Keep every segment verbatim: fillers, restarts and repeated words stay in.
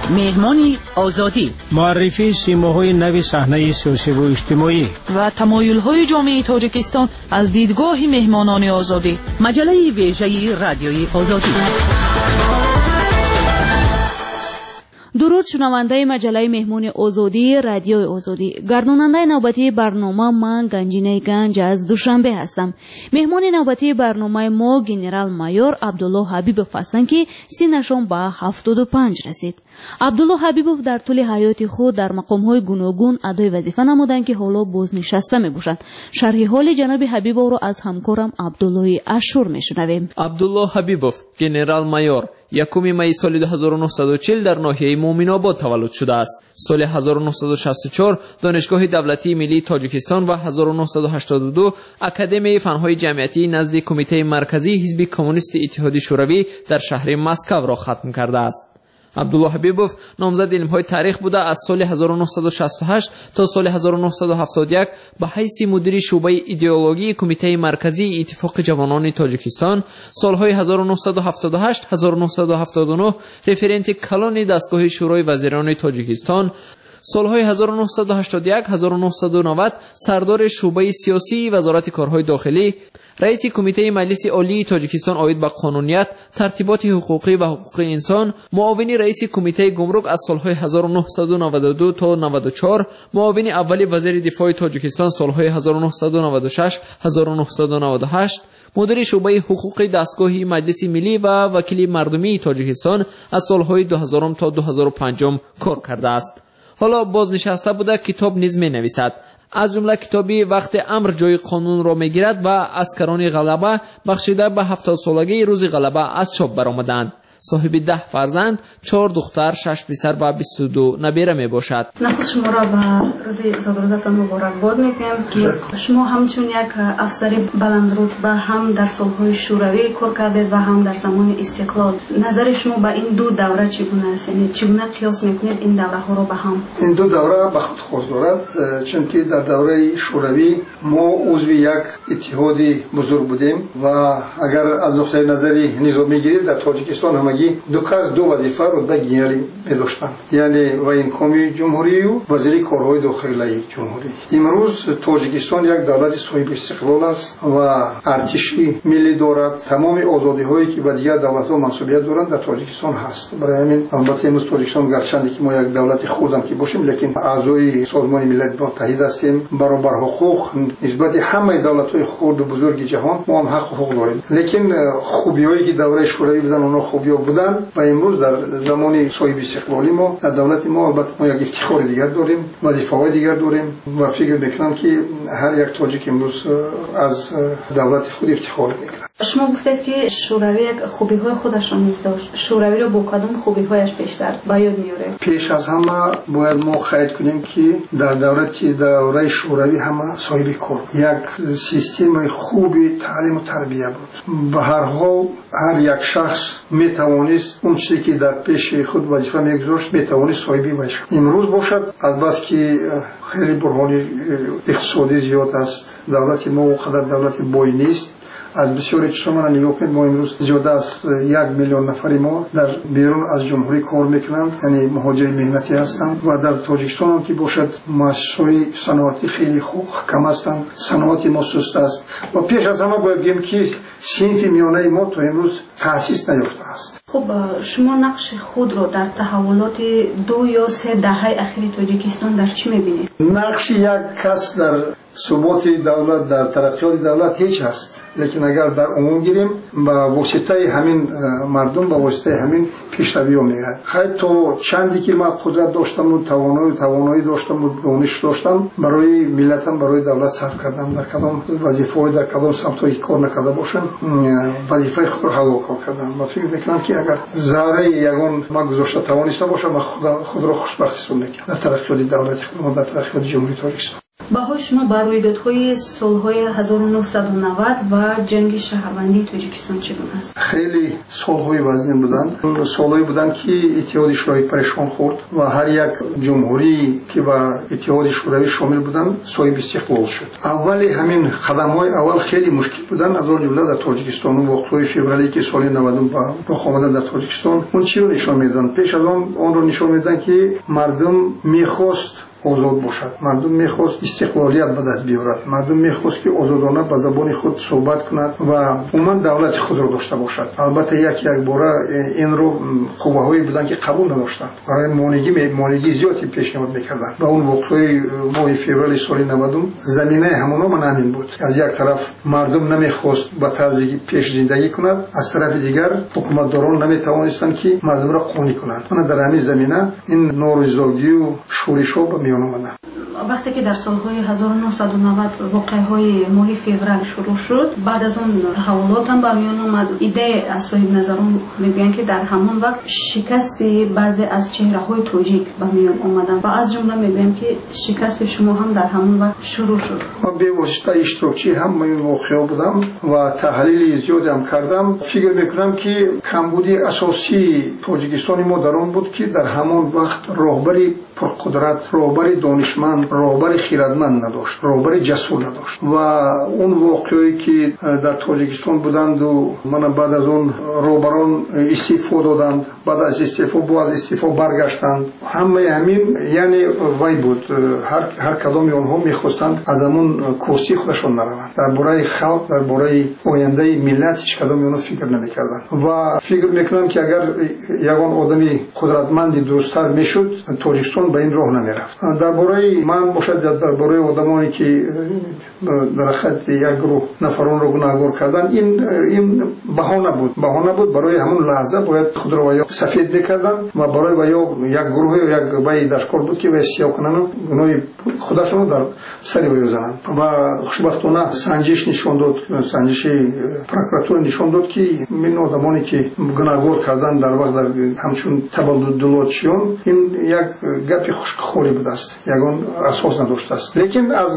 مهمانی آزادی، معرفی سیماهای نو صحنه سیاسی و اجتماعی و تمایل‌های جامعه تاجیکستان از دیدگاه مهمانان آزادی. مجله ویژه رادیوی آزادی. درود شنونده مجله مهمون آزادی رادیو آزادی. گرداننده نوبتی برنامه من گنجینه گنج از دوشنبه هستم. مهمان نوبتی برنامه ما گنرال مایور عبدالله حبیبوف هستند که سنشان به هفتاد و پنج رسید. عبدالله حبیبوف در طول حیات خود در مقام‌های گوناگون ادای وظیفه نمودند که حالا بازنشسته می‌باشند. شرح حال جناب حبیبوف را از همکارم عبدالله اشور می‌شنویم. عبدالله حبیبوف گنرال مایور یکم می سال دو هزار و نهصد و چهل در ناحیه مومن‌آباد تولد شده است. سال هزار و نهصد و شصت و چهار دانشگاه دولتی ملی تاجیکستان و هزار و نهصد و هشتاد و دو اکادمی فن‌های جمعیتی نزد کمیته مرکزی حزب کمونیست اتحاد شوروی در شهر مسکو را ختم کرده است. عبدالله حبیبوف نامزد علم‌های تاریخ بوده. از سال هزار و نهصد و شصت و هشت تا سال هزار و نهصد و هفتاد و یک به حیث مدیر شعبه ایدئولوژی کمیته مرکزی اتفاق جوانان تاجیکستان، سالهای هزار و نهصد و هفتاد و هشت هزار و نهصد و هفتاد و نه رفرنت کلان دستگاه شورای وزیران تاجیکستان، سالهای هزار و نهصد و هشتاد و یک هزار و نهصد و نود سردار شعبه سیاسی وزارت کارهای داخلی، رئیس کمیته مجلس عالی تاجیکستان عاید به قانونیت، ترتیبات حقوقی و حقوق انسان، معاون رئیس کمیته گمرک از سالهای هزار و نهصد و نود و دو تا نود و چهار، معاون اول وزیر دفاع تاجیکستان سالهای هزار و نهصد و نود و شش هزار و نهصد و نود و هشت، مدیر شعبه حقوق دستگاه مجلس ملی و وکیل مردمی تاجیکستان از سالهای دو هزار تا دو هزار و پنج کار کرده است. حالا بازنشسته بوده. کتاب نیز می نویسد. از جمله کتابی وقت امر جای قانون را میگیرد و اسکران غلبه بخشیده به هفتاد سالگی روز غلبه از چاپ برآمدند. صاحب ده فرزند، چهار دختر، شش پسر و بیست و دو نبیره می باشد. نخست شما را به روز زادروزتان مبارکباد میگم که شما همچون یک افسر بلندرتبه هم در سالهای شوروی کار کردید و هم در زمان استقلال. نظر شما به این دو دوره چگونه است؟ یعنی چگونه قیاس میکنید این دوره ها را به هم؟ این دو دوره به خود خاص دارد، چون که در دوره شوروی ما عضو یک اتحادی بزرگ بودیم و اگر از نقطه نظری نظامی گیرید در تاجیکستان هم دو کس دو وظیفه رتبه گنرالی می‌داشتند، یعنی وزیر کامی جمهوری و وزیر کارهای داخلی جمهوری. امروز تاجیکستان یک دولت صاحب استقلال است و ارتش ملی دارد. تمام آزادی‌هایی که به دیگر دولت‌ها منسوبیت دارند در تاجیکستان هست. برای همین البته امروز تاجیکستان گرچند که ما یک دولت خودم که باشیم، لیکن اعضای سازمان ملل متحد هستیم. برابر حقوق نسبت همه دولت‌های خرد و بزرگ جهان ما هم حق حقوق داریم. لیکن خوبی‌هایی که دوره شوروی بودن اونها خوبی بودن و امروز در زمان صاحب استقلالی ما در دولت ما البته ما یک افتخار دیگر داریم، وظیفه‌های دیگر داریم و فکر می‌کنم که هر یک تاجیک امروز از دولت خود افتخار می‌کند. شما گفتید که شوروی یک خوبی‌های خودش را نیز داشت. شوروی را با کدام خوبی‌هایش بیشتر به یاد میاره؟ پیش از همه باید ما قید کنیم که در دولت دوره شوروی همه صاحب کار، یک سیستم خوبی تعلیم و تربیت بود. به هر حال هر یک شخص میتوانست اون چیزی که در پیش خود وظیفه میگذاشت میتوانست صاحبی بشه. امروز باشد از بس که خیلی برهان اقتصادی زیاد است، دولت ما اونقدر دولت بای نیست. از بسیاری چیزها من نگاه کنید، ما امروز زیاده از یک میلیون نفری ما در بیرون از جمهوری کار میکنند، یعنی مهاجر مهنتی هستند و در تاجیکستان هم که باشد مؤسسه‌های صنعتی خیلی خوب کم هستند، صنعت ما سست است و پیش از همه باید بگیم که صنف میانه ما تا امروز تأسیس نیافته است. خب شما نقش خود رو در تحولات دو یا سه دهه اخیر تاجیکستان در چی میبینید؟ نقش یک کس در ثبات دولت، در ترقیات دولت هیچ هست، لیکن اگر در عموم گیریم با واسطه همین مردم، با واسطه همین پیشروی میاد. خیلی تو چندی که من قدرت داشتم و توانایی توانایی داشتم و دانش داشتم برای ملتم، برای دولت صرف کردم. در کدام وظیفه‌ای در کدام سمت‌هایی کار نکرده باشم وظیفه خود را حل کردم و فکر می‌کنم که اگر ذره یگان ما گذاشته توانسته باشم خود خود را خوشبخت سون می‌کنم در ترقیات دولت خود، در ترقیات جمهوری تاجیکستان. баҳои шумо ба рӯйдодҳои солҳои ҳазору нуҳсаду навад ва ҷанги шаҳрвандии Тоҷикистон чӣ гуна аст? Хеле солҳои вазнин буданд. Солҳое буданд ки иттиҳоди шӯравӣ парешон хӯрд ва ҳар як ҷумҳурӣ ки ба иттиҳоди шӯравӣ шомил буданд соҳиби истиқлол шуд. Аввали ҳамин қадамҳои аввал хеле мушкил буданд, аз он ҷумла дар Тоҷикистон воқеаҳои февралӣ ки соли навадум ба рух омаданд дар Тоҷикистон, он чиро нишон медоданд? Пеш аз он онро нишон медоданд ки мардум мехост озод бошад, мардум мехост истиқлолият ба даст биёрад, мардум мехост ки озодона ба забони худ суҳбат кунад ва умуман давлати худро дошта бошад. Албатта як як бора инро қувваҳое буданд ки қабул надоштанд, барои монигӣ монигӣ зиёди пешниҳод мекарданд. Ба он воқеаи моҳи феврали соли навадум заминаи ҳамономан ҳамин буд. Аз як тараф мардум намехост ба тарзи пеш зиндагӣ кунад, аз тарафи дигар ҳукуматдорон наметавонистанд ки мардумро қонеъ кунанд. Мана дар ҳамин замина ин норизогию шӯришҳо ба вақте ки дар солҳои ҳазору нуҳсаду навад воқеаҳои моҳи феврал шурӯъ шуд, баъд аз он ҳаволотам ба миён омад. Идеи аз соҳибназарон мегӯянд ки дар ҳамон вақт шикасти баъзе аз чеҳраҳои тоҷик ба миён омаданд ва аз ҷумла мегӯянд ки шикасти шумо ҳам дар ҳамон вақт шурӯъ шуд. Ман бевосита иштирокчии ҳамаи ин воқеаҳо будам ва таҳлили зиёдам кардам. Фикр мекунам ки камбуди асосии Тоҷикистони мо дар он буд ки дар ҳамон вақт роҳбари пурқудрат, роҳбари донишманд, роҳбари хиратманд надошт, роҳбари ҷасур надошт. Ва он воқеое ки дар Тоҷикистон буданду мана баъд аз он роҳбарон истеъфо доданд, баъд аз истеъфо бо аз истеъфо баргаштанд, ҳамаи ҳамин яъне вай буд. ҳар ҳар кадоми онҳо мехостанд аз ҳамон курсии худашон нараванд. дар бораи халқ, дар бораи ояндаи миллат ҳеҷ кадоми онҳо фикр намекарданд. ва фикр мекунам ки агар ягон одами қудратманди дурусттар мешуд, Тоҷикистон ба ин роҳ намерафт. дар бораи ман бошад, дар бораи одамоне ки дар хатти як гурӯҳ нафаронро гунаҳгор карданд, ин ин баҳона буд. баҳона буд барои ҳамон лаҳза бояд худро ва ё сафед мекарданд ва барои ва ё як гурӯҳе як вай дашкор буд ки вай сиёҳ кунанд, гуноҳи худашонро дар сари вай зананд. ва хушбахтона санҷиш нишон дод, санҷиши прокуратура нишон дод ки ин одамоне ки гунаҳгор карданд дар вақт дар ҳамчун табаддулотшиён, ин як гапи хушкхори будааст, ягон асос надоштааст. лекин аз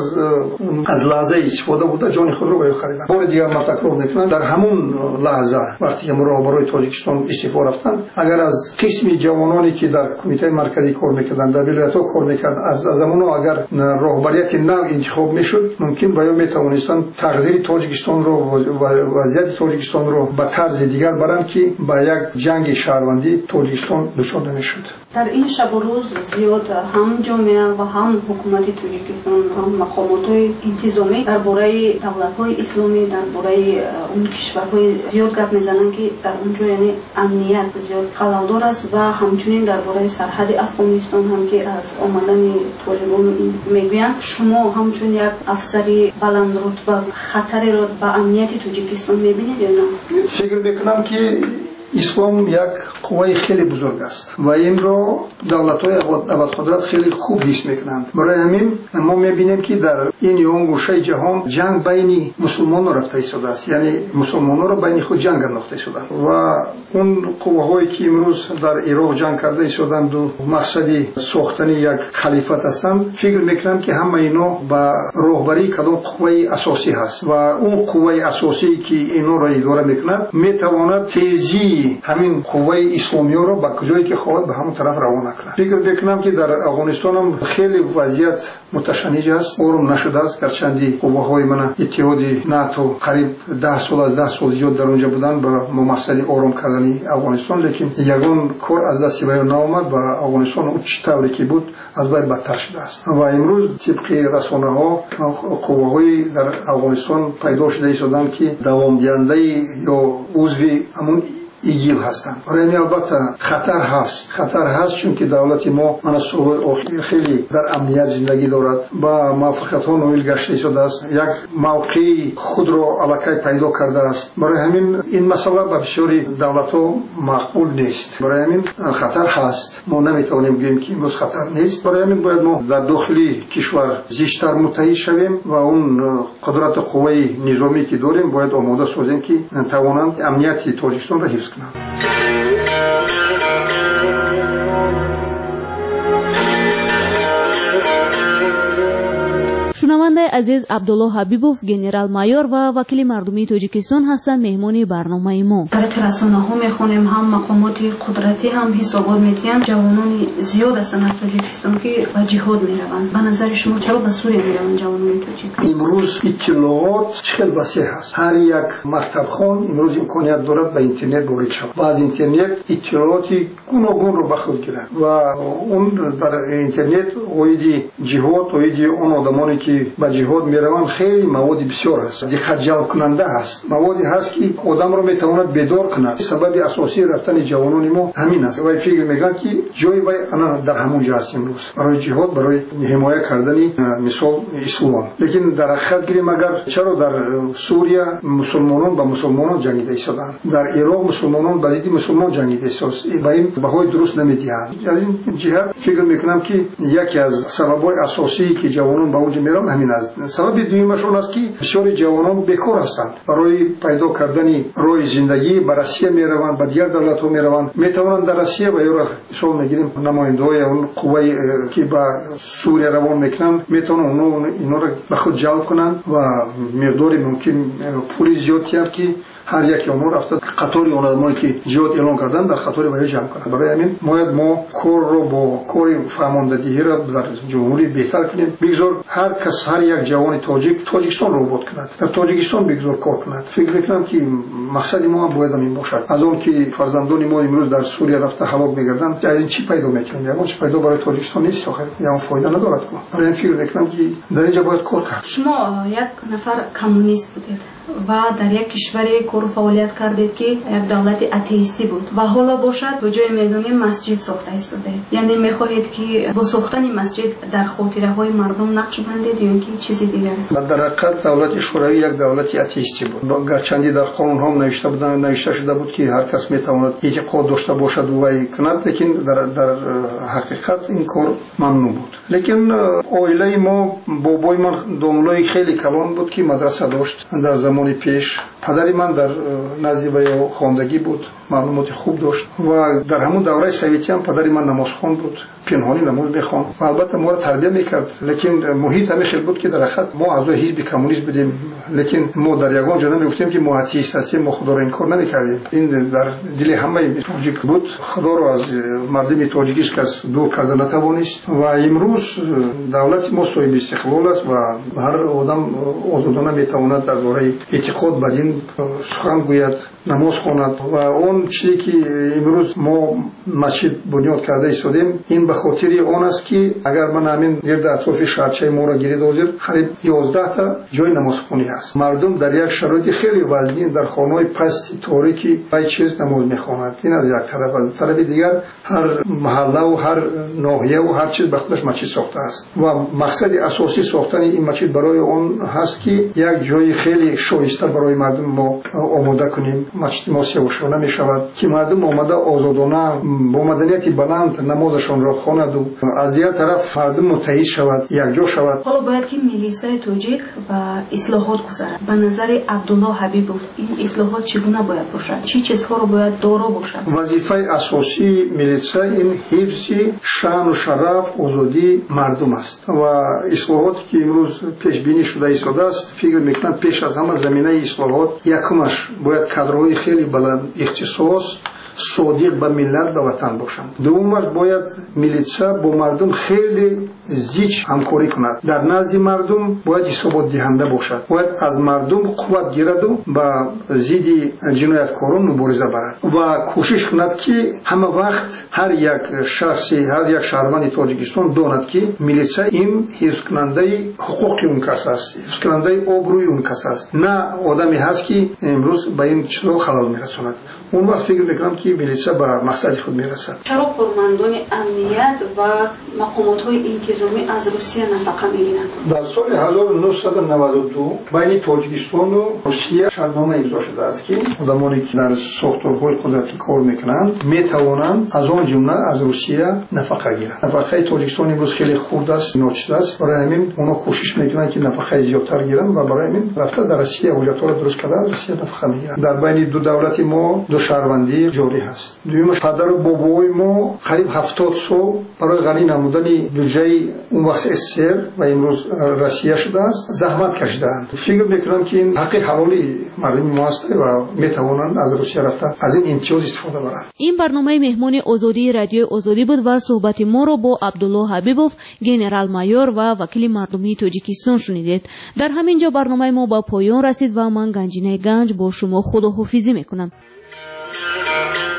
аз лаҳзаи истифода буда ҷони худро ба ё хариданд. бори дигар ман такрор мекунам, дар ҳамон лаҳза вақте ки роҳбарои Тоҷикистон истеъфо рафтанд, агар аз қисми ҷавононе ки дар кумитаи марказӣ кор мекарданд, дар вилоятҳо кор мекарданд, аз аз ҳамонҳо агар роҳбарияти нав интихоб мешуд, мумкин ба ё метавонистанд тақдири Тоҷикистонро, вазъияти Тоҷикистонро ба тарзи дигар баранд ки ба як ҷанги шаҳрвандӣ Тоҷикистон дучор намешуд. дар ин шабу рӯз зиёд ҳам ҷомеа ва ҳам ҳукумати Тоҷикистон, ҳам мақомотҳои интизомӣ дар бораи давлатҳои исломӣ, дар бораи он кишварҳои зиёд гап мезананд ки дар онҷо яъне амният зиёд халалдор аст ва ҳамчунин дар бораи сарҳади Афғонистон ҳам ки аз омадани толибон мегӯянд. шумо ҳамчун як афсари баландрутба хатареро ба амнияти Тоҷикистон мебинед ё на? фикр мекунам ки ислом як қувваи хеле бузург аст ва инро давлатҳои абадқудрат хеле хуб ҳис мекунанд. барои ҳамин мо мебинем ки дар ин ё он гӯшаи ҷаҳон ҷанг байни мусулмонон рафта истодааст, яъне мусулмононро байни худ ҷанг андохта истоданд ва он қувваҳое ки имрӯз дар Ироқ ҷанг карда истоданду мақсади сохтани як халифат ҳастанд, фикр мекунам ки ҳама ино ба роҳбарии кадом қувваи асосӣ ҳаст ва он қувваи асосие ки инҳоро идора мекунад метавонад тезии ҳамин қувваи исломиёро ба куҷое ки хоҳад ба ҳамон тараф равона кунад. фикр мекунам ки дар Афғонистонам хеле вазъият муташанниж аст, орум нашудааст, гарчанди қувваҳои мана иттиҳоди НАТО қариб даҳ сол аз даҳ сол зиёд дар онҷа буданд ба мақсади ором кардани Афғонистон, лекин ягон кор аз дасти ба ё наомад ва Афғонистон он чӣ тавре ки буд аз бай бадтар шудааст. ва имрӯз тибқи расонаҳо қувваҳои дар Афғонистон пайдо шуда истоданд ки давомдиҳандаи ё узви ҳамун игил ҳастанд. барои ҳамин албатта хатар ҳаст, хатар ҳаст, чунки давлати мо мана солҳои охир хеле дар амният зиндагӣ дорад, ба муваффақиятҳо ноил гашта истодааст, як мавқеи худро аллакай пайдо кардааст. барои ҳамин ин масъала ба бисёри давлатҳо мақбул нест. барои ҳамин хатар ҳаст, мо наметавонем гӯем ки имрӯз хатар нест. барои ҳамин бояд мо дар дохили кишвар зиштар муттаҳид шавем ва он қудрату қувваи низомӣ ки дорем бояд омода созем ки тавонанд амнияти Тоҷикистонро ҳифз کنم. шунавандаи азиз Абдулло Ҳабибов, генерал майор ва вакили мардумии Тоҷикистон ҳастанд меҳмони барномаи мо. тариқи расонаҳо мехонем, ҳам мақомоти қудратӣ, ҳам ҳисобот метиҳанд. ҷавонони зиёд ҳастанд аз Тоҷикистон ки ба ҷиҳод мераванд. ба назари шумо чаро ба Сурия мераванд ҷавонони тоҷик? имрӯз иттилоот чӣ хел васеъ ҳаст. ҳар як мактабхон имрӯз имконият дорад ба интернет ворид шавад ва аз интернет иттилооти гуногунро ба худ гирад ва он дар интернет оиди ҷиҳод, оиди он одамоне ки ба ҷиҳод мераванд хеле маводи бисёр ҳаст. диққатҷалбкунанда ҳаст. маводи ҳаст ки одамро метавонад бедор кунад. сабаби асосии рафтани ҷавонони мо ҳамин аст. вай фикр мекунад ки ҷои вай анан дар ҳамон ҷо аст имрӯз барои ҷиҳод, барои ҳимоя кардани мисол ислом. лекин дар ҳақиқат гирем, агар чаро дар Сурия мусулмонон ба мусулмонон ҷангида истоданд, дар Ироқ мусулмонон ба зидди мусулмон ҷангида истоданд, ба ин баҳои дуруст намедиҳанд. аз ин ҷиҳат фикр мекунам ки яке аз сабабҳои асосии ки ҷавонон ба онҷо мераванд ҳамин аст. сабаби дуюмаш он аст ки бисёри ҷавонон бекор ҳастанд. барои пайдо кардани роҳи зиндагӣ ба Россия мераванд, ба дигар давлатҳо мераванд. метавонанд дар Россия ба ёро мисол мегирем намояндаҳои он қувваи ки ба Сурия равон мекунанд, метавонанд инҳоро ба худ ҷалб кунанд ва миқдори мумкин пули зиёд диҳанд ки ҳар яки онҳо рафта қатори он одамоне ки ҷиҳод эълон карданд дар қатори ба ё ҷамъ кунанд. барои ҳамин бояд мо корро бо кори фаҳмондадиҳиро дар ҷумҳурӣ беҳтар кунем. бигзор ҳар кас, ҳар як ҷавони тоҷик тоҷикистонро обод кунад, дар тоҷикистон бигзор кор кунад. фикр мекунам ки мақсади мо ҳам бояд ҳамин бошад. аз он ки фарзандони мо имрӯз дар Сурия рафта ҳалок мегарданд, аз ин чӣ пайдо мекунем? ягон чӣ пайдо барои тоҷикистон нест, охир ягон фоида надорад. барои ҳамин фикр мекунам ки дар ин ҷо бояд кор кард. шумо як нафар коммунист будед ва дар як кишваре кору фаъолият кардед ки як давлати атеистӣ буд ва ҳоло бошад бо ҷои медонем масҷид сохта истодаед. яъне мехоҳед ки бо сохтани масҷид дар хотираҳои мардум нақш бандед ё ин ки чизи дигар? дар ҳақиқат давлати шӯравӣ як давлати атеистӣ буд. гарчанди дар қонунҳо навишта буданд, навишта шуда буд ки ҳар кас метавонад эътиқод дошта бошад вай кунад, лекин дар дар ҳақиқат ин кор мамнӯъ буд. лекин оилаи мо, бобои ман домлои хеле калон буд ки мадраса дошт. дар замони пеш падари ман дар назди ва ё хондагӣ буд, маълумоти хуб дошт ва дар ҳамон давраи советӣ ҳам падари ман намозхон буд, пинҳонӣ намоз мехонд ва албатта моро тарбия мекард. лекин муҳит ҳаме хел буд ки дар ҳақиқат мо аъзои ҳизби коммунист будем, лекин мо дар ягон ҷо намегуфтем ки мо атеист ҳастем, мо худоро инкор намекардем. ин дар дили ҳамаи тоҷик буд. худоро аз мардуми тоҷик ҳеҷ кас дур карда натавонист ва имрӯз давлати мо соҳиби истиқлол аст ва ҳар одам озодона метавонад дар бораи эътиқод ба дин сухан гӯяд, намоз хонад ва он чизе ки имрӯз мо масҷид бунёд карда истодем, ин ба хотири он аст ки агар ман ҳамин гирда атрофи шаҳрчаи моро гирид ҳозир қариб ёздаҳта ҷои намозхонӣ аст. мардум дар як шароити хеле вазнин дар хонаҳои пасти торики бай чиз намоз мехонад. ин аз як тараф. аз тарафи дигар ҳар маҳаллаву ҳар ноҳияву ҳар чиз ба худаш масҷид сохтааст ва мақсади асосии сохтани ин масҷид барои он ҳаст ки як ҷои хеле шоиста барои мардум мо омода кунем. масҷиди мо севошона мешавад ки мардум омада озодона бо маданияти баланд намозашонро хонаду аз дигар тараф мардум муттаҳид шавад, якҷо шавад. ҳоло бояд ки милисаи тоҷик ба ислоҳот гузарад. ба назари Абдулло Ҳабибов ин ислоҳот чӣ гуна бояд бошад? чӣ чизҳоро бояд доро бошад? вазифаи асосии милиса ин ҳифзи шаъну шараф, озодии мардум аст ва ислоҳоте ки имрӯз пешбинӣ шуда истодааст, фикр мекунам пеш аз ҳама заминаи ислоҳот якумаш бояд кадрҳои хеле баланд ихтисос, صادق به ملت و وطن باشند. دومش باید میلیسا با مردم خیلی زیچ همکاری کند. در نزد مردم باید حسابات دهنده باشد. باید از مردم قوت گیرد و با ضد جنایتکاران مبارزه برد و کوشش کند که همه وقت هر یک شخصی هر یک شهروند تاجیکستان داند که میلیسا این حفظ کننده حقوق اون کس است، حفظ کننده آبروی اون کس است، نه آدمی هست که امروز به این چیزا خلل میرساند. اون وقت فکر میکنم که میلیسا به مقصد خود میرسد. چرا فرماندان امنیت و مقامات های انتظامی از روسیه نفقه میگیرند؟ در سال هزار و نهصد و نود و دو بین تاجیکستان و روسیه شرطنامه امضا شده است که آدمانی که در ساختارهای قدرتی کار میکنند میتوانند از آن جمله از روسیه نفقه گیرند. نفقه تاجیکستان امروز خیلی خرد است، ناچیده است. برای همین اونا کوشش میکنند که نفقه زیادتر گیرند و برای همین رفته در روسیه وجهت‌ها را درست کرده از روسیه نفقه میگیرند. در بین دو دولت ما دو شهروندی جاری هست. دویمش پدر و بابای ما قریب هفتاد سال برای غنی намудани бюджеи он вақт СССР ва имрӯз Россия шудааст, заҳмат кашидаанд. фикр мекунам ки ин ҳаққи ҳалоли мардуми мо аст ва метавонанд аз Русия рафта аз ин имтиёз истифода баранд. ин барномаи меҳмони озодии радиои озодӣ буд ва суҳбати моро бо Абдулло Ҳабибов, генерал-майор ва вакили мардумии Тоҷикистон шунидед. дар ҳамин ҷо барномаи мо ба поён расид ва ман Ганҷинаи Ганҷ бо шумо худоҳофизӣ мекунам.